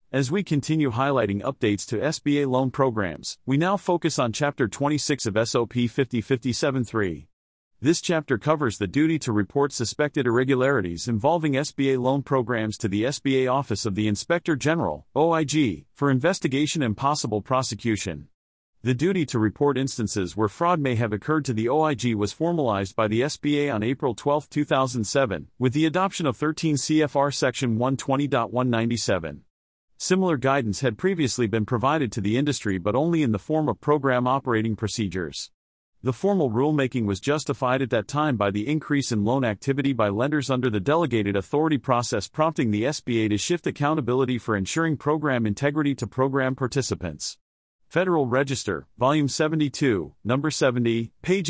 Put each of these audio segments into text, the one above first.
As we continue highlighting updates to SBA loan programs, we now focus on Chapter 26 of SOP 5057-3. This chapter covers the duty to report suspected irregularities involving SBA loan programs to the SBA Office of the Inspector General, OIG, for investigation and possible prosecution. The duty to report instances where fraud may have occurred to the OIG was formalized by the SBA on April 12, 2007, with the adoption of 13 CFR Section 120.197. Similar guidance had previously been provided to the industry but only in the form of program operating procedures. The formal rulemaking was justified at that time by the increase in loan activity by lenders under the delegated authority process, prompting the SBA to shift accountability for ensuring program integrity to program participants. Federal Register, Volume 72, Number 70, page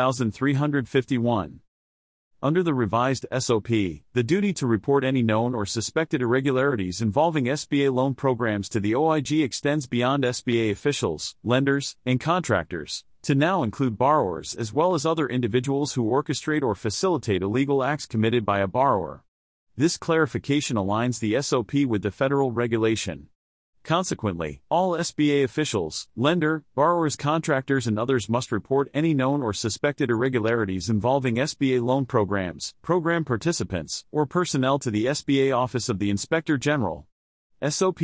18351. Under the revised SOP, the duty to report any known or suspected irregularities involving SBA loan programs to the OIG extends beyond SBA officials, lenders, and contractors, to now include borrowers as well as other individuals who orchestrate or facilitate illegal acts committed by a borrower. This clarification aligns the SOP with the federal regulation. Consequently, all SBA officials, lender, borrowers, contractors, and others must report any known or suspected irregularities involving SBA loan programs, program participants, or personnel to the SBA Office of the Inspector General. SOP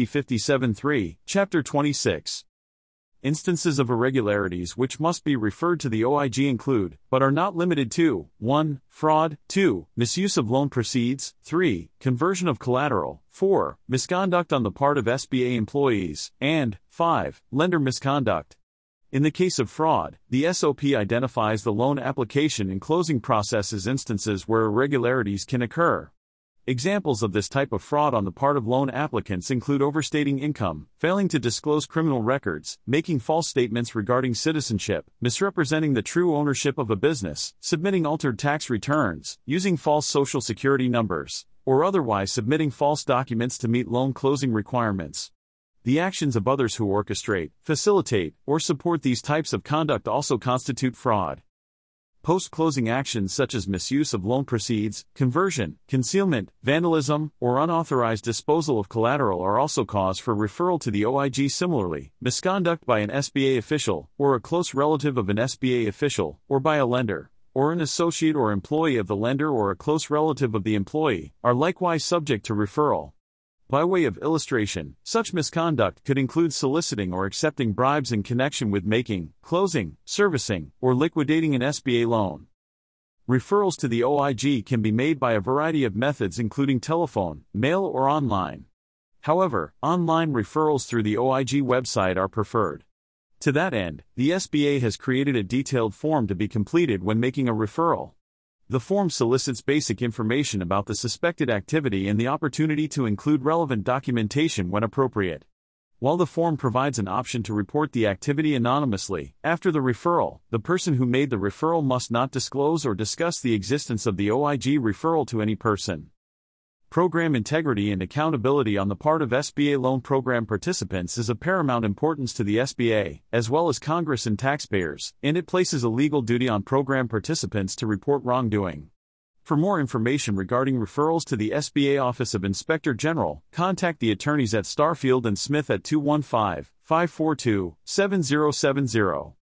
5057-3, Chapter 26. Instances of irregularities which must be referred to the OIG include, but are not limited to, 1. Fraud, 2. Misuse of loan proceeds, 3. Conversion of collateral, 4. Misconduct on the part of SBA employees, and 5. Lender misconduct. In the case of fraud, the SOP identifies the loan application and closing process as instances where irregularities can occur. Examples of this type of fraud on the part of loan applicants include overstating income, failing to disclose criminal records, making false statements regarding citizenship, misrepresenting the true ownership of a business, submitting altered tax returns, using false social security numbers, or otherwise submitting false documents to meet loan closing requirements. The actions of others who orchestrate, facilitate, or support these types of conduct also constitute fraud. Post-closing actions such as misuse of loan proceeds, conversion, concealment, vandalism, or unauthorized disposal of collateral are also cause for referral to the OIG. Similarly, misconduct by an SBA official, or a close relative of an SBA official, or by a lender, or an associate or employee of the lender or a close relative of the employee, are likewise subject to referral. By way of illustration, such misconduct could include soliciting or accepting bribes in connection with making, closing, servicing, or liquidating an SBA loan. Referrals to the OIG can be made by a variety of methods including telephone, mail, or online. However, online referrals through the OIG website are preferred. To that end, the SBA has created a detailed form to be completed when making a referral. The form solicits basic information about the suspected activity and the opportunity to include relevant documentation when appropriate. While the form provides an option to report the activity anonymously, after the referral, the person who made the referral must not disclose or discuss the existence of the OIG referral to any person. Program integrity and accountability on the part of SBA loan program participants is of paramount importance to the SBA, as well as Congress and taxpayers, and it places a legal duty on program participants to report wrongdoing. For more information regarding referrals to the SBA Office of Inspector General, contact the attorneys at Starfield and Smith at 215-542-7070.